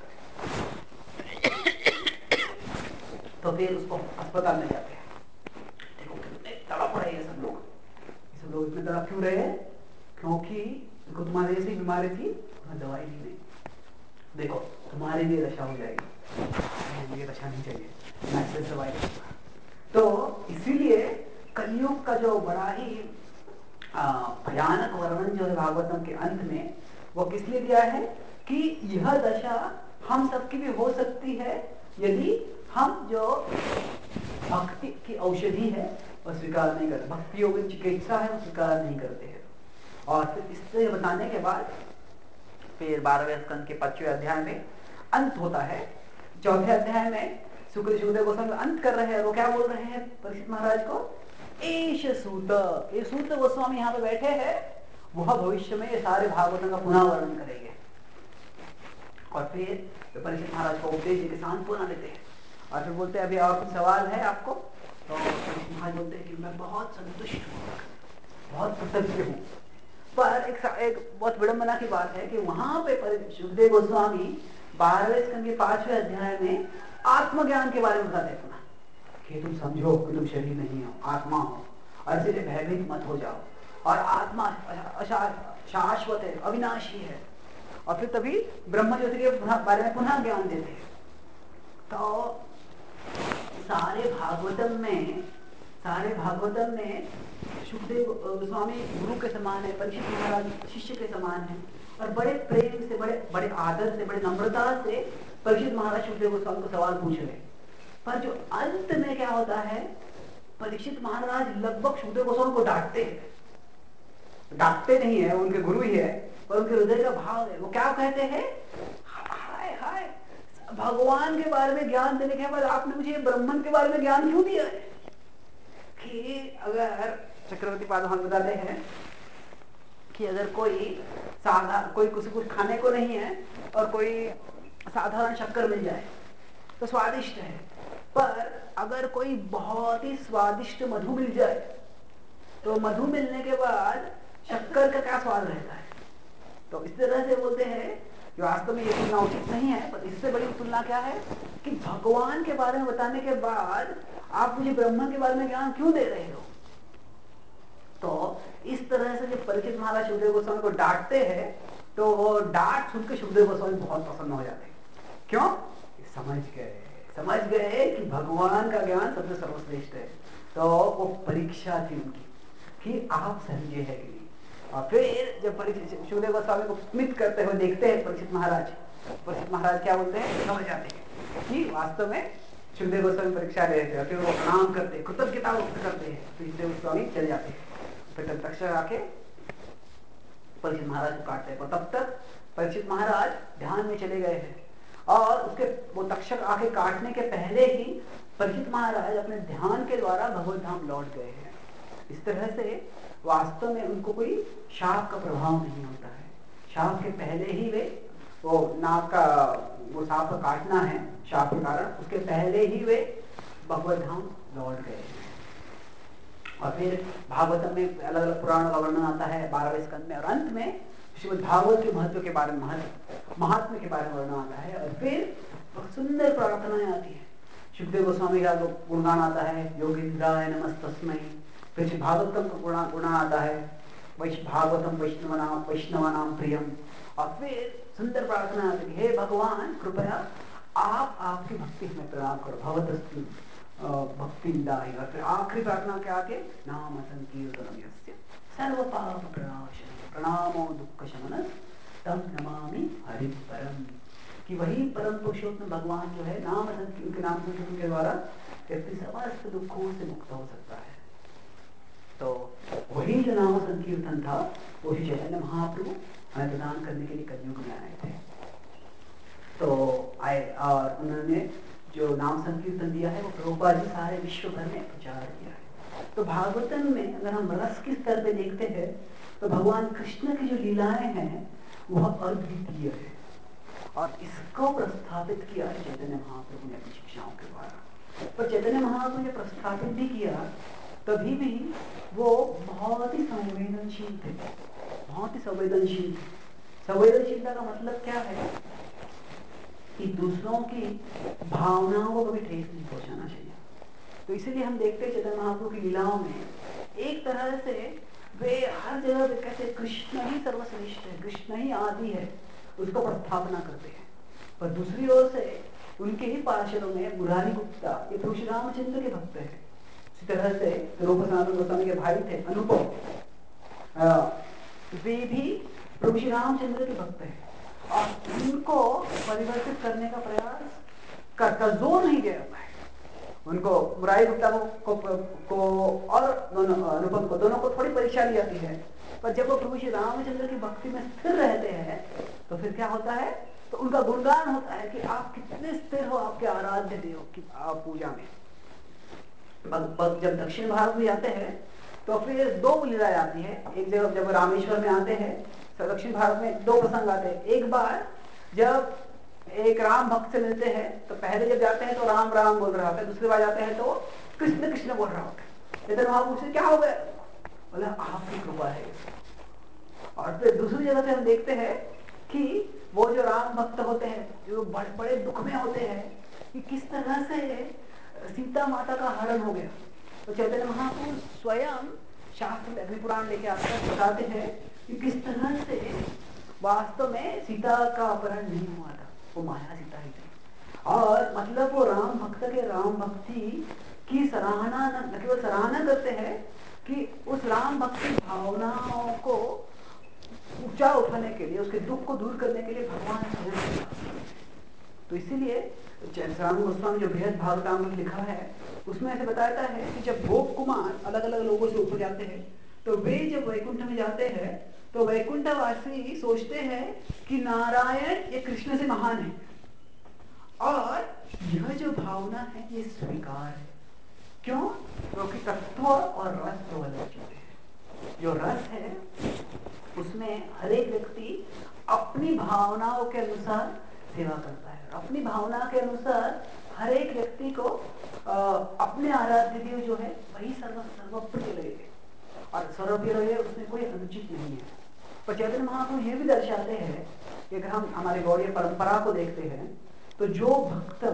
तो फिर उसको अस्पताल में जाते हैं। देखो कितने तड़प रहे हैं सब लोग इतने तड़प क्यों रहे हैं? क्योंकि देखो तुम्हारे जैसी बीमारी थी, तुम्हें दवाई नहीं दी, देखो तुम्हारी भी दशा हो जाएगी, ये दशा नहीं चाहिए, मैं सिर्फ दवाई दूंगा। तो इसीलिए कलयुग का जो बड़ा ही भयानक वर्णन जो है भागवतम के अंत में, वो किस लिए दिया है कि यह दशा हम सबकी भी हो सकती है यदि हम जो भक्ति की औषधि है वो स्वीकार नहीं करते, भक्ति योग चिकित्सा है वो स्वीकार नहीं करते हैं। और फिर इससे बताने के बाद फिर 12वें स्कंद के 5वें अध्याय में अंत होता है। 4थे अध्याय में सुखदेव गोस्वामी अंत कर रहे हैं, वो क्या बोल रहे हैं परीक्षित महाराज को? एष सूत, ये सूत गोस्वामी यहाँ पे बैठे हैं, वह भविष्य में ये सारे भागवतों का पुनः वर्णन करेंगे। और फिर परीक्षित महाराज को उपदेश देकर सांत्वना देते हैं और फिर बोलते हैं अभी और कुछ सवाल है आपको? तो परीक्षित महाराज बोलते हैं कि मैं बहुत संतुष्ट हूँ, बहुत कृतज्ञ हूँ। पर एक बहुत विडंबना की बात है कि वहां पे सुखदेव गोस्वामी 12वें स्कंद के 5वें अध्याय में आत्मज्ञान के बारे में बताते हैं कि तुम समझो कि तुम शरीर नहीं हो, आत्मा हो, और इसलिए भयभीत मत हो जाओ, और आत्मा शाश्वत है, अविनाशी है। और फिर तभी ब्रह्म ज्योति के बारे में पुनः ज्ञान देते हैं। तो सारे भागवतम में सुखदेव गोस्वामी गुरु के समान है, परीक्षित महाराज शिष्य के समान है, और बड़े प्रेम से, बड़े बड़े आदर से, बड़े नम्रता से परीक्षित महाराज सुखदेव गोस्वामी को सवाल पूछ रहे। पर जो अंत में क्या होता है, परीक्षित महाराज लगभग सुखदेव गोस्वामी को डांटते नहीं है, उनके गुरु ही है, पर उनके हृदय का भाव है। वो क्या कहते हैं, हाय हाय, भगवान के बारे में ज्ञान देने के बाद आपने मुझे ब्रह्मन के बारे में ज्ञान क्यों दिया है? कि अगर चक्रवर्ती पाद हम बताते हैं कि अगर कोई कुछ खाने को नहीं है और कोई साधारण शक्कर मिल जाए तो स्वादिष्ट है, पर अगर कोई बहुत ही स्वादिष्ट मधु मिल जाए तो मधु मिलने के बाद शक्कर का क्या स्वाद रहता है। तो इस तरह से बोलते हैं कि वास्तव में ये तुलना उचित नहीं है, पर इससे बड़ी तुलना क्या है कि भगवान के बारे में बताने के बाद आप मुझे ब्रह्म के बारे में ज्ञान क्यों दे रहे हो। तो इस तरह से जब परीक्षित महाराज सुखदेव गोस्वामी को डांटते हैं तो वो डांट सुन के सुखदेव गोस्वामी बहुत प्रसन्न हो जाते हैं। क्यों? समझ गए कि भगवान का ज्ञान सबसे सर्वश्रेष्ठ है। तो वो परीक्षा थी उनकी कि आप समझे है कि नहीं। और फिर जब सुखदेव गोस्वामी को स्मित करते हुए देखते हैं परीक्षित महाराज क्या बोलते हैं, समझ जाते हैं कि वास्तव में सुखदेव गोस्वामी परीक्षा ले रहे थे। फिर वो प्रणाम करते हैं, कृतज्ञता व्यक्त करते हैं, तो सुखदेव गोस्वामी चले जाते हैं। फिर तब तक्षक आके परीक्षित महाराज को काटते हैं, और तब तक परीक्षित महाराज ध्यान में चले गए हैं। और उसके वो तक्षक आके काटने के पहले ही परीक्षित महाराज अपने ध्यान के द्वारा भगवत धाम लौट गए हैं। इस तरह से वास्तव में उनको कोई शाप का प्रभाव नहीं होता है। शाप के पहले ही वो नाक का वो सांप का काटना है शाप के कारण, उसके पहले ही वे भगवत धाम लौट गए हैं। और फिर भागवतम में अलग अलग पुराण का वर्णन आता है 12वें स्कंद में, और अंत में श्रीमद् भागवत के महत्व के बारे में, महात्म्य के बारे में वर्णन आता है। और फिर बहुत सुंदर प्रार्थनाएं आती है। सुखदेव गोस्वामी का गुणगान आता है, योगींद्राय नमस्तस्मै। फिर भागवतम का गुण आता है, भागवतम वैष्णवानाम प्रियम। और फिर सुंदर प्रार्थना आती है, हे भगवान कृपया आप आपकी भक्ति में प्रणाम करो, भवतस्तु भक्ति दाई। और फिर आखिरी प्रार्थना क्या आके, नाम संकीर्तनम यस्य सर्व पाप प्रणाशनम प्रणामो दुख शमनः तम नमामि हरि परम। कि वही परम पुरुषोत्तम भगवान जो है, नाम संकीर्तन के द्वारा व्यक्ति समस्त दुखों से मुक्त हो सकता है। तो वही जो नाम संकीर्तन था, वही चैतन्य महाप्रभु हमें प्रदान करने के लिए कलयुग में आए थे। तो आए और उन्होंने जो नाम संकीर्तन दिया है वो प्रभुपाद जी सारे विश्व भर में प्रचार किया है। तो भागवतम में अगर हम रस के स्तर पे देखते हैं तो भगवान कृष्ण की जो लीलाएं हैं वह अद्वितीय है, और इसको प्रस्थापित किया है चैतन्य महाप्रभु ने अपनी शिक्षाओं के द्वारा। पर चैतन्य महाप्रभु ने प्रस्थापित भी किया, तभी भी वो बहुत ही संवेदनशील थे, बहुत ही संवेदनशील। संवेदनशीलता का मतलब क्या है कि दूसरों की भावनाओं को कभी ठेस नहीं पहुंचाना चाहिए। तो इसीलिए हम देखते हैं चैतन्य महाप्रभु की लीलाओं में एक तरह से वे हर जगह पे कहते कृष्ण ही सर्वश्रेष्ठ है, कृष्ण ही आदि है, उसको प्रस्थापना करते हैं। पर दूसरी ओर से उनके ही पार्षदों में मुरारी गुप्ता, ये प्रभु श्री रामचंद्र के भक्त है। इसी तरह से रूप सनातन गोस्वामी के भाई थे अनुपम, वे भी प्रभु श्री रामचंद्र के भक्त हैं, और उनको परिवर्तित करने का प्रयास का जोर नहीं दिया जाता है। उनको मुरारी गुप्ता को और अनुपम को, दोनों को थोड़ी परीक्षा दी जाती है, पर जब वो प्रभु श्री रामचंद्र की भक्ति में स्थिर रहते हैं तो फिर क्या होता है, तो उनका गुणगान होता है कि आप कितने स्थिर हो आपके आराध्य देव की पूजा में। जब दक्षिण भारत में जाते हैं तो फिर दो लीलाएं आती है। एक जगह जब रामेश्वर में आते हैं तो दक्षिण भारत में दो प्रसंग आते हैं। एक बार जब एक राम भक्त से मिलते हैं तो पहले जब जाते हैं तो राम राम बोल रहा होता है, दूसरी बार जाते हैं तो कृष्ण कृष्ण बोल रहा होता है। इधर वहां पूछते क्या हो गया, बोला आपकी कृपा है। और फिर दूसरी जगह से हम देखते हैं कि वो जो राम भक्त होते हैं जो बड़े बड़े दुख में होते हैं कि किस तरह से सीता माता का हरण हो गया। तो चैतन्य महाप्रभु स्वयं शास्त्र में अग्निपुराण लेके आकर बताते हैं कि किस तरह से वास्तव में सीता का अपहरण नहीं हुआ था, वो माया सीता ही थी। और मतलब वो राम भक्त के राम भक्ति की सराहना न केवल सराहना करते हैं कि उस राम भक्ति भावनाओं को ऊंचा उठाने के लिए, उसके दुख को दूर करने के लिए भगवान स्वयं। तो इसीलिए राम गोस्वामी जो बृहद भागवतामृत लिखा है उसमें ऐसे बताता है कि जब गोप कुमार अलग अलग लोगों से ऊपर जाते हैं तो वे जब वैकुंठ में जाते हैं तो वैकुंठवासी सोचते हैं कि नारायण ये कृष्ण से महान है और यह जो भावना है ये स्वीकार है। क्यों? क्योंकि तत्व और रस दो अलग चीजें हैं। जो रस है उसमें हर एक व्यक्ति अपनी भावनाओं के अनुसार सेवा करता है, अपनी भावना के अनुसार हर एक व्यक्ति को अपने आराध्य देव जो है वही सर्वप्रिय लगे और सर्वप्रिय लगे, उसमें कोई अनुचित नहीं है। पर चैतन्य महाप्रभु ये भी दर्शाते हैं कि अगर हम हमारे गौड़ीय परंपरा को देखते हैं तो जो भक्त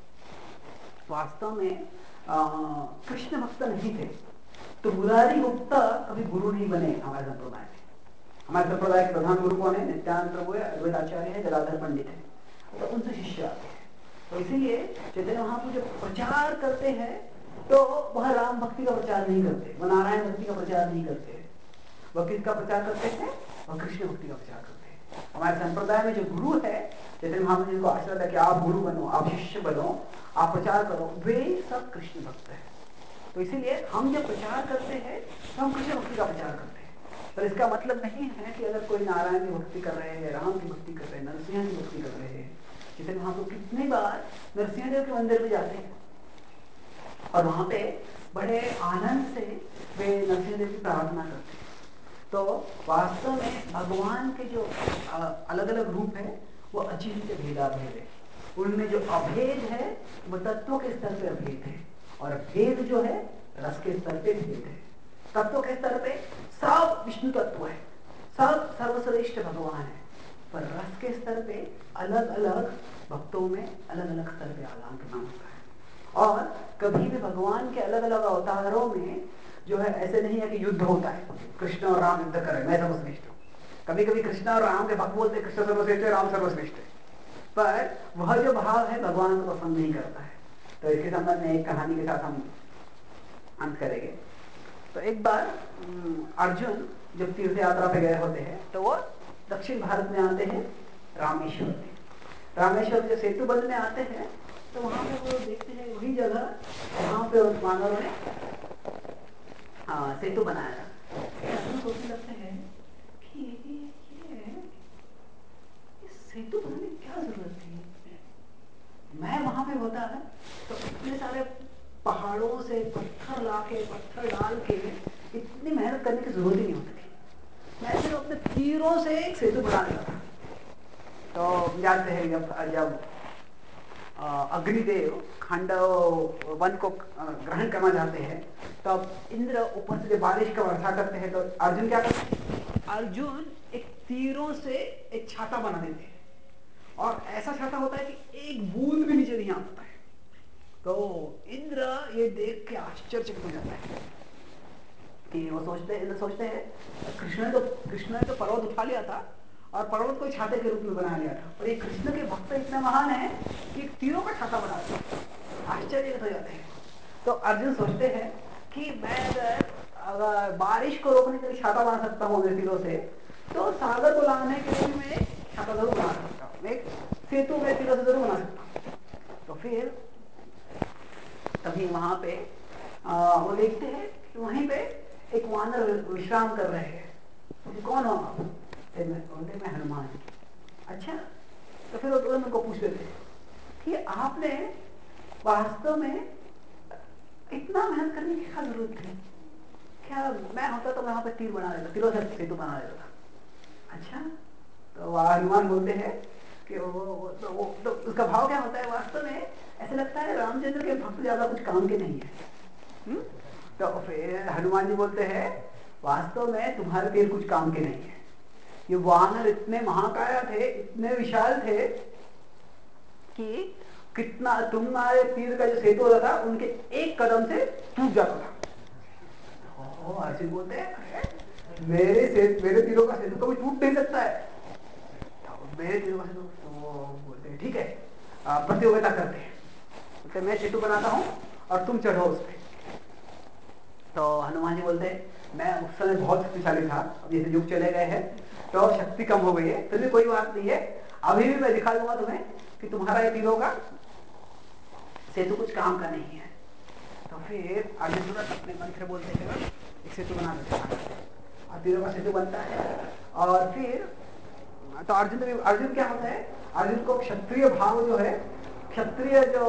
वास्तव में कृष्ण भक्त नहीं थे तो मुरारी गुप्ता कभी गुरु नहीं बने हमारे संप्रदाय में। हमारे संप्रदाय के प्रधान गुरु कौन है? नित्यानंद प्रभु है, अद्वैत आचार्य है, जलाधर पंडित है, तो उनसे शिष्य आते हैं। तो इसीलिए चैतन्य महाप्रभु जब प्रचार करते हैं तो वह राम भक्ति का प्रचार नहीं करते, वह नारायण भक्ति का प्रचार नहीं करते, वह किसका प्रचार करते हैं? वह कृष्ण भक्ति का प्रचार करते हैं। हमारे संप्रदाय में जो गुरु है, चैतन्य महाप्रभु जी को आशीर्वाद है कि आप गुरु बनो, आप शिष्य बनो, आप प्रचार करो, वे सब कृष्ण भक्त है। तो इसीलिए हम जब प्रचार करते हैं तो हम कृष्ण भक्ति का प्रचार करते हैं। पर इसका मतलब नहीं है कि अगर कोई नारायण की भक्ति कर रहे हैं, राम की भक्ति कर रहे हैं, नरसिंह की भक्ति कर रहे हैं, चैतन्य महाप्रभु कितनी बार नरसिंह देव के मंदिर में जाते हैं और वहां पे बड़े आनंद से वे नरसिंह देव की प्रार्थना करते हैं। तो वास्तव में भगवान के जो अलग अलग रूप है वो अचिंत्य भेदाभेद है। उनमें जो अभेद है वो तत्व के स्तर पे अभेद है और भेद जो है रस के स्तर पे भेद है। तत्व के स्तर पे सब विष्णु तत्व है, सब सर्वश्रेष्ठ भगवान है, पर रस के स्तर पे अलग अलग भक्तों में अलग अलग स्तर पे आदान प्रदान होता है। और कभी भी भगवान के अलग अलग अवतारों में जो है ऐसे नहीं है कि युद्ध होता है, कृष्ण और राम युद्ध कर रहे हैं, मैं सर्वश्रेष्ठ हूँ। कभी कभी कृष्ण और राम के भक्त बोलते कृष्ण सर्वश्रेष्ठ है, राम सर्वश्रेष्ठ है, पर वह जो भाव है भगवान को पसंद नहीं करता है। तो इसके संबंध में एक कहानी के साथ हम अंत करेंगे। तो एक बार अर्जुन जब तीर्थ यात्रा पे गए होते हैं तो वो दक्षिण भारत में आते हैं रामेश्वर में। रामेश्वर के सेतु बंध में आते हैं तो वहां पे वो देखते हैं वही जगह वहां पे उस मानवों ने सेतु बनाया था। सोचने लगते हैं कि ये सेतु बनाने की क्या जरूरत थी? मैं वहां पे होता है तो इतने सारे पहाड़ों से पत्थर लाके पत्थर डाल के इतनी मेहनत करने की जरूरत ही नहीं होती थी। मैं सिर्फ अपने तीरों से एक सेतु बना लेता था। तो जानते हैं जब अग्निदेव खांडव वन को ग्रहण करना चाहते हैं तब इंद्र ऊपर से जब बारिश का वर्षा करते हैं तो अर्जुन क्या करते हैं? अर्जुन एक तीरों से एक छाता बना देते हैं और ऐसा छाता होता है कि एक बूंद भी नीचे नहीं आता है। तो इंद्र ये देख के आश्चर्यचकित हो जाता है कि वो सोचते हैं कृष्ण ने तो पर्वत उठा लिया था और पर्वत को छाते के रूप में बना लिया था, और ये कृष्ण के भक्त इतने महान है कि तीरों का छाता बना दिया। आश्चर्यचकित हो जाते हैं। तो अर्जुन सोचते हैं कि मैं अगर बारिश को रोकने के लिए छाता बना सकता हूँ अपने तीरों से, तो सागर को लाने के लिए मैं छाता जरूर बना सकता हूँ, एक सेतु में तीरों से जरूर बना सकता हूँ। तो फिर तभी वहां पे वो देखते हैं कि वहीं पे एक वानर विश्राम कर रहे हैं। तो कौन हो आप? मैं हनुमान। अच्छा, तो फिर वो उनको पूछ लेते हैं कि आपने वास्तव में इतना मेहनत करने की क्या जरूरत थी? क्या मैं होता तो वहां पे तीर बना देता, तीरों से सेतु बना देता। अच्छा, तो हनुमान बोलते हैं कि तो उसका भाव क्या होता है? वास्तव में ऐसा लगता है रामचंद्र के भक्त ज्यादा कुछ काम के नहीं है। तो फिर हनुमान जी बोलते हैं वास्तव में तुम्हारे तीर कुछ काम के नहीं है। ये वानर इतने महाकाया थे, इतने विशाल थे कि कितना तुम्हारे तीर का जो सेतु होता था उनके एक कदम से टूट जाता था। अर्जुन बोलते हैं मेरे तीरों का सेतु कभी टूट नहीं सकता है। मेरे तीरों का सेतु तो बोलते हैं ठीक है, प्रतियोगिता करते हैं। तो मैं सेतु बनाता हूँ और तुम चढ़ो उस पर। तो हनुमान जी बोलते हैं मैं उस समय बहुत शक्तिशाली था, अब जैसे युग चले गए हैं तो शक्ति कम हो गई है, फिर भी कोई बात नहीं है, अभी भी मैं दिखा दूंगा तुम्हें कि तुम्हारा ये तीरों का सेतु कुछ काम का नहीं है। तो फिर अर्जुन तुरंत अपने मंत्र बोलते हैं एक सेतु बना देते हैं और तीरों का सेतु बनता है। और फिर तो अर्जुन क्या होता है, अर्जुन को क्षत्रिय भाव जो है, क्षत्रिय जो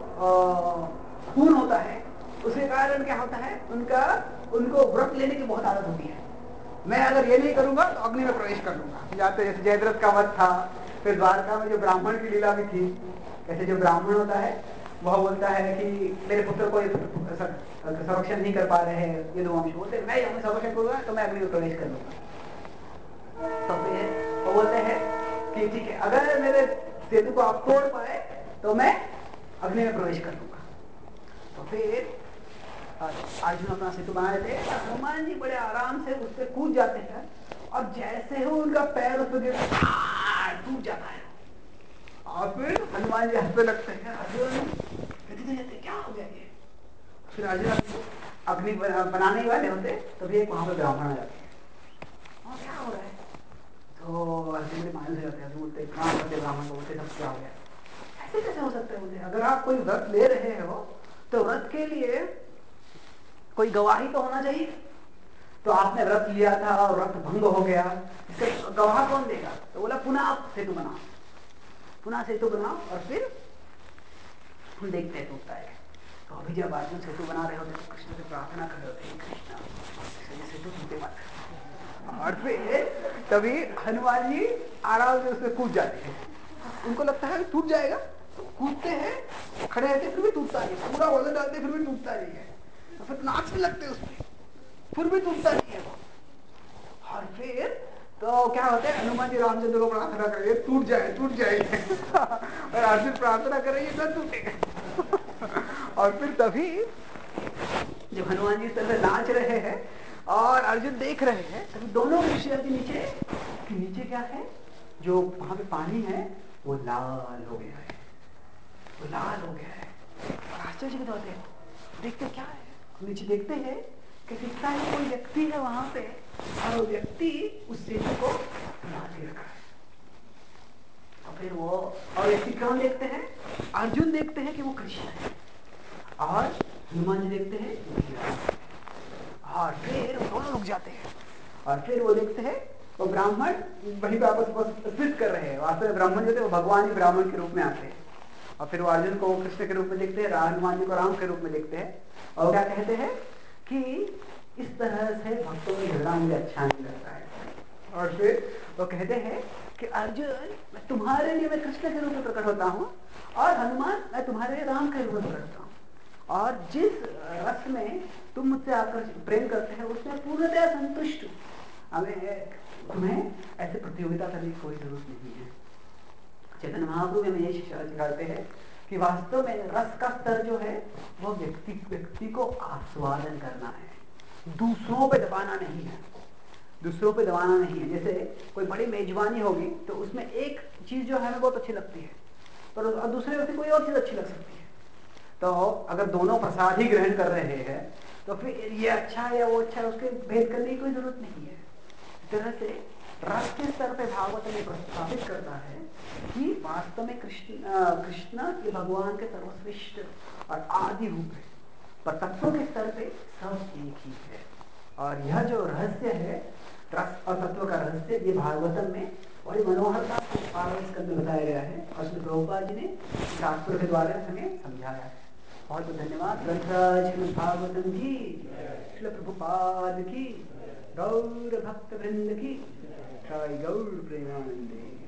खून होता है, उसके कारण क्या होता है, उनको व्रत लेने की बहुत आदत होती है। मैं अगर ये नहीं करूंगा तो अग्नि में प्रवेश कर लूंगा। जाते जैसे जयद्रथ का वध था, फिर द्वारका में जो ब्राह्मण की लीला भी थी, ऐसे जो ब्राह्मण होता है वह बोलता है कि मेरे पुत्र को संरक्षण नहीं कर पा रहे हैं ये दो वंश, बोलते मैं संरक्षण करूंगा तो मैं अग्नि में प्रवेश कर लूंगा। तो फिर वो बोलते हैं कि ठीक है, अगर मेरे सेतु को आप तोड़ पाए तो मैं अग्नि में प्रवेश कर लूंगा। तो फिर अर्जुन अपना सेतु बना लेते हैं, हनुमान जी बड़े आराम से उस पर कूद जाते हैं और जैसे ही उनका पैर उस पर टूट जाता है और फिर हनुमान जी हंसने लगते हैं। अर्जुन कहते क्या हो गया ये? फिर अर्जुन अग्नि बनाने वाले होते तभी एक वहां पर ब्राह्मण आ जाते हैं, और क्या हो रहा है? तो अर्जुन भी मायूस हो जाते हैं, बोलते कहाँ करते ब्राह्मण को, बोलते सब क्या हो गया? ऐसे कैसे हो सकता है? बोलते अगर आप कोई व्रत ले रहे हो तो व्रत के लिए कोई गवाही तो होना चाहिए। तो आपने व्रत लिया था और व्रत भंग हो गया, इससे गवाह कौन देगा? तो बोला पुनः आप सेतु बनाओ, पुनः सेतु बनाओ और फिर हम देखते हैं टूटता है। तो अभी जब अर्जुन सेतु बना रहे होते तो कृष्ण से प्रार्थना कर रहे होते, कृष्ण सेतु टूटे मत। और फिर तभी हनुमान जी आराम से उसमें कूद जाते हैं। उनको लगता है टूट जाएगा, तो कूदते हैं, खड़े रहते फिर भी टूटता नहीं, पूरा वजन डालते फिर भी टूटता नहीं है, तो फिर नाचने लगते उसमें, फिर भी टूटता नहीं है वो। और फिर तो क्या होता है, हनुमान जी रामचंद्र को प्रार्थना कर रही है टूट जाए टूट जाए और अर्जुन प्रार्थना कर रही है न टूटेगा। और फिर तभी जब हनुमान जी इस तरह से नाच रहे हैं और अर्जुन देख रहे हैं, तभी दोनों ऋषियों के नीचे क्या है, जो वहां पे पानी है वो लाल हो गया है, वो लाल हो गया है। और आश्चर्य की बात है, देखते क्या है, नीचे देखते हैं कि दिखता है कोई व्यक्ति है वहां पे और वो व्यक्ति उस सेतु को बांधे रखा है। और फिर वो और व्यक्ति कौन देखते हैं? अर्जुन देखते हैं कि वो कृष्ण है और हनुमान जी देखते हैं। और फिर दोनों रुक जाते हैं और फिर वो देखते हैं वो ब्राह्मण वहीं पे आपस स्थित कर रहे हैं। वास्तव में ब्राह्मण जो थे वो भगवान ही ब्राह्मण के रूप में आते हैं। और फिर वो अर्जुन को कृष्ण के रूप में देखते हैं, हनुमान जी को राम के रूप में देखते हैं और क्या कहते हैं कि इस तरह से भक्तों में झगड़ा मुझे अच्छा नहीं लगता है। और फिर वो कहते हैं कि अर्जुन मैं तुम्हारे लिए मैं कृष्ण के रूप में प्रकट होता हूँ और हनुमान मैं तुम्हारे लिए राम के रूप में प्रकट होता हूँ, और जिस रस में तुम मुझसे आकर प्रेम करते हैं उसमें पूर्णतया संतुष्ट हूँ। हमें तुम्हें ऐसे प्रतियोगिता करने की कोई जरूरत नहीं है। चैतन्य महाप्रभु हमें ये शिक्षा सिखाते हैं कि वास्तव में रस का स्तर जो है वो व्यक्ति को आस्वादन करना है, दूसरों पे दबाना नहीं है, दूसरों पे दबाना नहीं है। जैसे कोई बड़ी मेजबानी होगी तो उसमें एक चीज जो है हमें बहुत अच्छी लगती है पर दूसरे व्यक्ति कोई और चीज अच्छी लग सकती है। तो अगर दोनों प्रसाद ही ग्रहण कर रहे हैं तो फिर ये अच्छा है या वो अच्छा है उसके भेद करने की कोई जरूरत नहीं है। इस तरह से रस के स्तर पे भागवत में प्रस्तावित करता है कि वास्तव में कृष्ण ये भगवान के सर्वश्रेष्ठ और आदि रूप है, पर तत्वों के स्तर पे सब एक ही है। और यह जो रहस्य है रस और तत्व का रहस्य, ये भागवतम में बड़ी मनोहरता से स्कंद में बताया गया है और श्री प्रभुपाद जी ने शास्त्रों के द्वारा हमें समझाया है। बहुत बहुत धन्यवाद। ग्रंथराज श्रीमद् भागवतम की, श्री प्रभुपाद की, गौर भक्त वृंद की, गौर प्रेमानंदे।